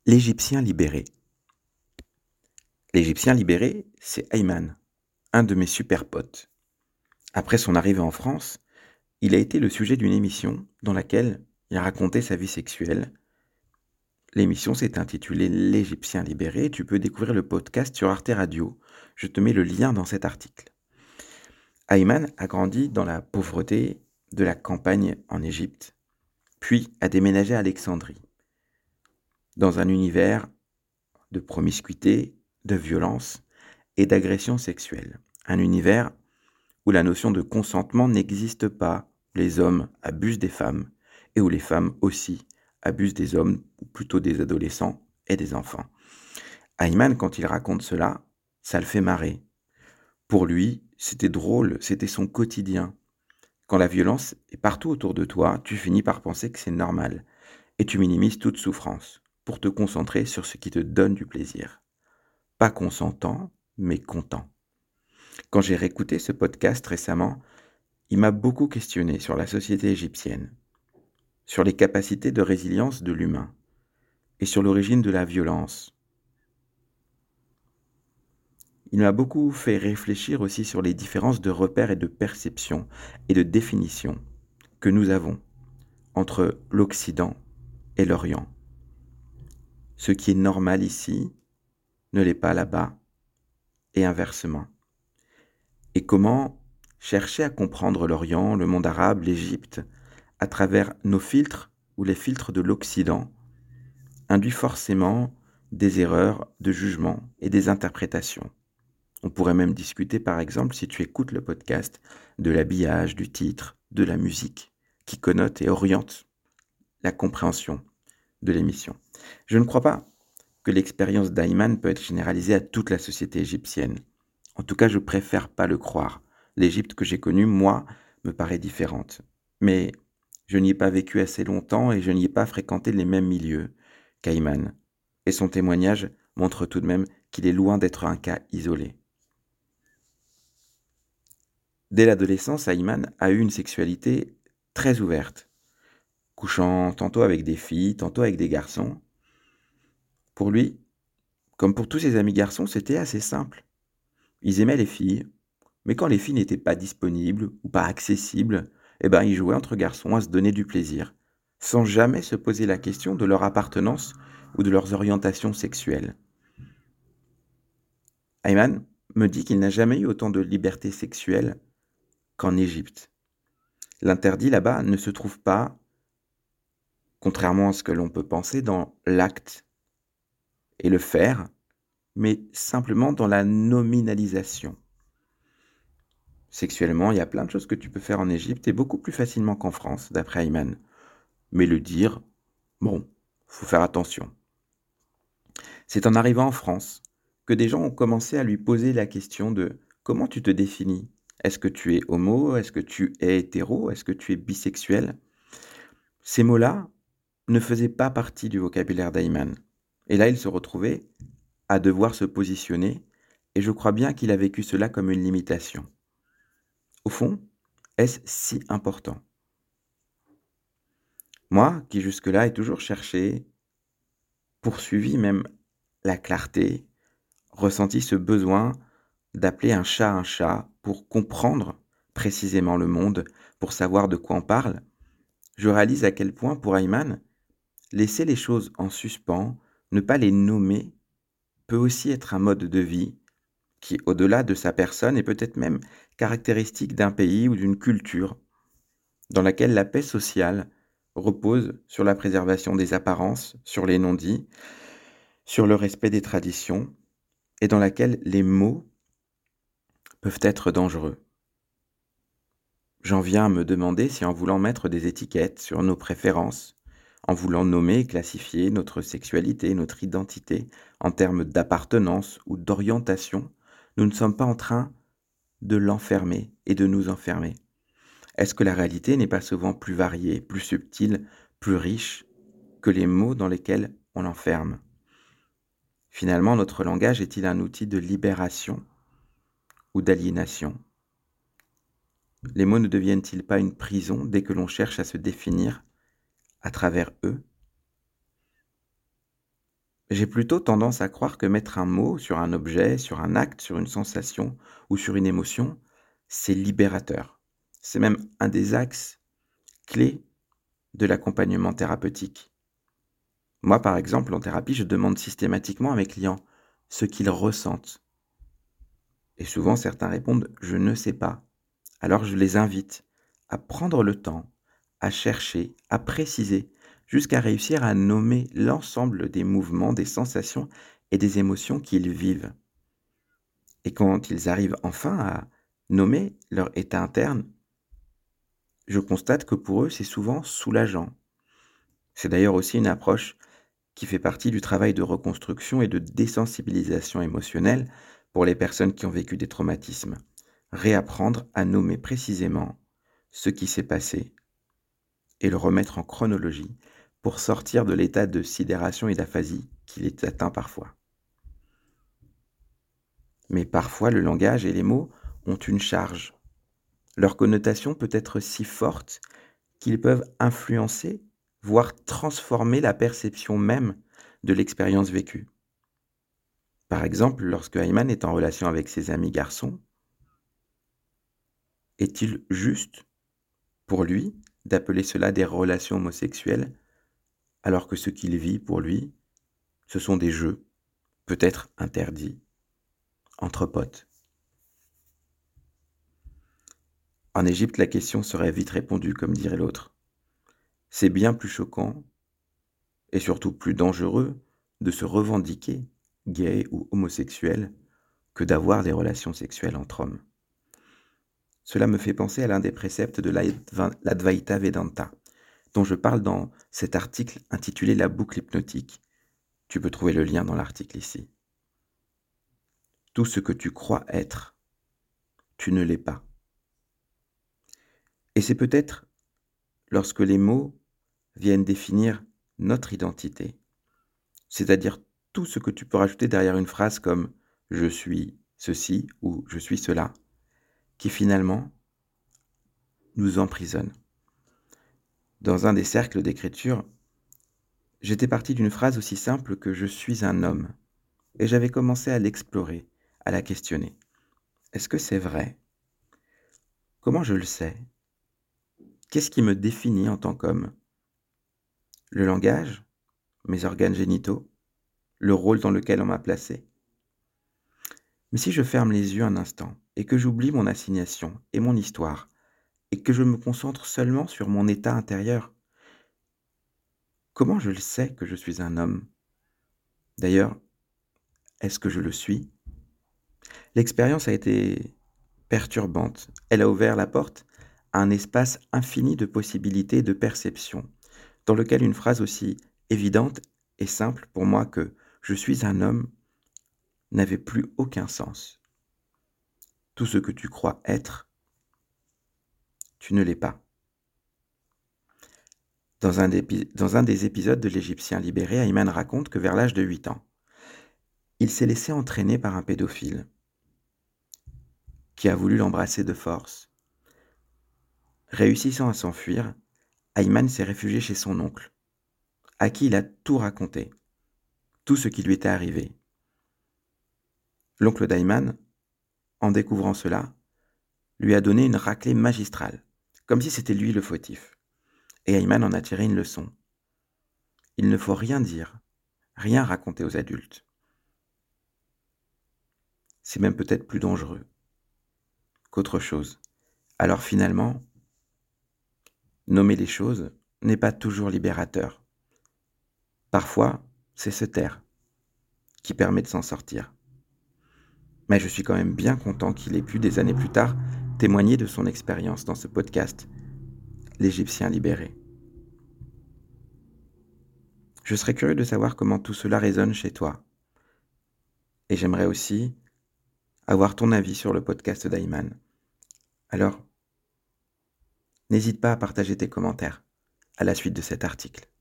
L'Égyptien libéré. L'Égyptien libéré, c'est Ayman, un de mes super potes. Après son arrivée en France, il a été le sujet d'une émission dans laquelle il racontait sa vie sexuelle. L'émission s'est intitulée L'Égyptien libéré. Tu peux découvrir le podcast sur Arte Radio. Je te mets le lien dans cet article. Ayman a grandi dans la pauvreté de la campagne en Égypte, puis a déménagé à Alexandrie, dans un univers de promiscuité, de violence et d'agression sexuelle. Un univers où la notion de consentement n'existe pas, où les hommes abusent des femmes et où les femmes aussi abusent des hommes, ou plutôt des adolescents et des enfants. Ayman, quand il raconte cela, ça le fait marrer. Pour lui, c'était drôle, c'était son quotidien. Quand la violence est partout autour de toi, tu finis par penser que c'est normal et tu minimises toute souffrance pour te concentrer sur ce qui te donne du plaisir. Pas consentant, mais content. Quand j'ai réécouté ce podcast récemment, il m'a beaucoup questionné sur la société égyptienne, sur les capacités de résilience de l'humain et sur l'origine de la violence. Il m'a beaucoup fait réfléchir aussi sur les différences de repères et de perception et de définition que nous avons entre l'Occident et l'Orient. Ce qui est normal ici ne l'est pas là-bas et inversement. Et comment chercher à comprendre l'Orient, le monde arabe, l'Égypte, à travers nos filtres ou les filtres de l'Occident, induit forcément des erreurs de jugement et des interprétations. On pourrait même discuter, par exemple, si tu écoutes le podcast, de l'habillage, du titre, de la musique, qui connote et oriente la compréhension de l'émission. Je ne crois pas que l'expérience d'Ayman peut être généralisée à toute la société égyptienne. En tout cas, je préfère pas le croire. L'Égypte que j'ai connue, moi, me paraît différente. Mais je n'y ai pas vécu assez longtemps et je n'y ai pas fréquenté les mêmes milieux qu'Ayman. Et son témoignage montre tout de même qu'il est loin d'être un cas isolé. Dès l'adolescence, Ayman a eu une sexualité très ouverte, couchant tantôt avec des filles, tantôt avec des garçons. Pour lui, comme pour tous ses amis garçons, c'était assez simple. Ils aimaient les filles, mais quand les filles n'étaient pas disponibles ou pas accessibles, ils jouaient entre garçons à se donner du plaisir, sans jamais se poser la question de leur appartenance ou de leurs orientations sexuelles. Ayman me dit qu'il n'a jamais eu autant de liberté sexuelle qu'en Égypte. L'interdit là-bas ne se trouve pas, contrairement à ce que l'on peut penser, dans l'acte et le faire, mais simplement dans la nominalisation. Sexuellement, il y a plein de choses que tu peux faire en Égypte et beaucoup plus facilement qu'en France, d'après Ayman. Mais le dire, bon, faut faire attention. C'est en arrivant en France que des gens ont commencé à lui poser la question de comment tu te définis? Est-ce que tu es homo? Est-ce que tu es hétéro? Est-ce que tu es bisexuel? Ces mots-là ne faisaient pas partie du vocabulaire d'Ayman. Et là, il se retrouvait à devoir se positionner, et je crois bien qu'il a vécu cela comme une limitation. Au fond, est-ce si important? Moi, qui jusque-là ai toujours cherché, poursuivi même la clarté, ressenti ce besoin d'appeler un chat pour comprendre précisément le monde, pour savoir de quoi on parle, je réalise à quel point pour Ayman, laisser les choses en suspens, ne pas les nommer, peut aussi être un mode de vie qui, au-delà de sa personne, est peut-être même caractéristique d'un pays ou d'une culture dans laquelle la paix sociale repose sur la préservation des apparences, sur les non-dits, sur le respect des traditions, et dans laquelle les mots peuvent être dangereux. J'en viens à me demander si en voulant mettre des étiquettes sur nos préférences, en voulant nommer et classifier notre sexualité, notre identité, en termes d'appartenance ou d'orientation, nous ne sommes pas en train de l'enfermer et de nous enfermer. Est-ce que la réalité n'est pas souvent plus variée, plus subtile, plus riche que les mots dans lesquels on l'enferme? Finalement, notre langage est-il un outil de libération ou d'aliénation? Les mots ne deviennent-ils pas une prison dès que l'on cherche à se définir à travers eux? J'ai plutôt tendance à croire que mettre un mot sur un objet, sur un acte, sur une sensation ou sur une émotion, c'est libérateur. C'est même un des axes clés de l'accompagnement thérapeutique. Moi, par exemple, en thérapie, je demande systématiquement à mes clients ce qu'ils ressentent. Et souvent, certains répondent: «Je ne sais pas». Alors je les invite à prendre le temps, à chercher, à préciser, jusqu'à réussir à nommer l'ensemble des mouvements, des sensations et des émotions qu'ils vivent. Et quand ils arrivent enfin à nommer leur état interne, je constate que pour eux, c'est souvent soulageant. C'est d'ailleurs aussi une approche qui fait partie du travail de reconstruction et de désensibilisation émotionnelle pour les personnes qui ont vécu des traumatismes. Réapprendre à nommer précisément ce qui s'est passé et le remettre en chronologie pour sortir de l'état de sidération et d'aphasie qui les atteint parfois. Mais parfois, le langage et les mots ont une charge. Leur connotation peut être si forte qu'ils peuvent influencer, voire transformer la perception même de l'expérience vécue. Par exemple, lorsque Ayman est en relation avec ses amis garçons, est-il juste, pour lui, d'appeler cela des relations homosexuelles, alors que ce qu'il vit pour lui, ce sont des jeux, peut-être interdits, entre potes? En Égypte, la question serait vite répondue, comme dirait l'autre. C'est bien plus choquant, et surtout plus dangereux, de se revendiquer gay ou homosexuel que d'avoir des relations sexuelles entre hommes. Cela me fait penser à l'un des préceptes de l'Advaita Vedanta, dont je parle dans cet article intitulé La boucle hypnotique. Tu peux trouver le lien dans l'article ici. Tout ce que tu crois être, tu ne l'es pas. Et c'est peut-être lorsque les mots viennent définir notre identité, c'est-à-dire tout ce que tu peux rajouter derrière une phrase comme «je suis ceci» ou «je suis cela», qui finalement nous emprisonne. Dans un des cercles d'écriture, j'étais parti d'une phrase aussi simple que «je suis un homme» et j'avais commencé à l'explorer, à la questionner. Est-ce que c'est vrai? Comment je le sais? Qu'est-ce qui me définit en tant qu'homme? Le langage? Mes organes génitaux? Le rôle dans lequel on m'a placé? Mais si je ferme les yeux un instant et que j'oublie mon assignation et mon histoire et que je me concentre seulement sur mon état intérieur, comment je le sais que je suis un homme? D'ailleurs, est-ce que je le suis? L'expérience a été perturbante. Elle a ouvert la porte à un espace infini de possibilités et de perceptions, dans lequel une phrase aussi évidente et simple pour moi que «je suis un homme» n'avait plus aucun sens. Tout ce que tu crois être, tu ne l'es pas. Dans un des épisodes de l'Égyptien libéré, Ayman raconte que vers l'âge de 8 ans, il s'est laissé entraîner par un pédophile qui a voulu l'embrasser de force. Réussissant à s'enfuir, Ayman s'est réfugié chez son oncle, à qui il a tout raconté, tout ce qui lui était arrivé. L'oncle d'Ayman, en découvrant cela, lui a donné une raclée magistrale, comme si c'était lui le fautif. Et Ayman en a tiré une leçon. Il ne faut rien dire, rien raconter aux adultes. C'est même peut-être plus dangereux qu'autre chose. Alors finalement, nommer les choses n'est pas toujours libérateur. Parfois, c'est se taire qui permet de s'en sortir. Mais je suis quand même bien content qu'il ait pu, des années plus tard, témoigner de son expérience dans ce podcast, l'Égyptien libéré. Je serais curieux de savoir comment tout cela résonne chez toi. Et j'aimerais aussi avoir ton avis sur le podcast d'Ayman. Alors, n'hésite pas à partager tes commentaires à la suite de cet article.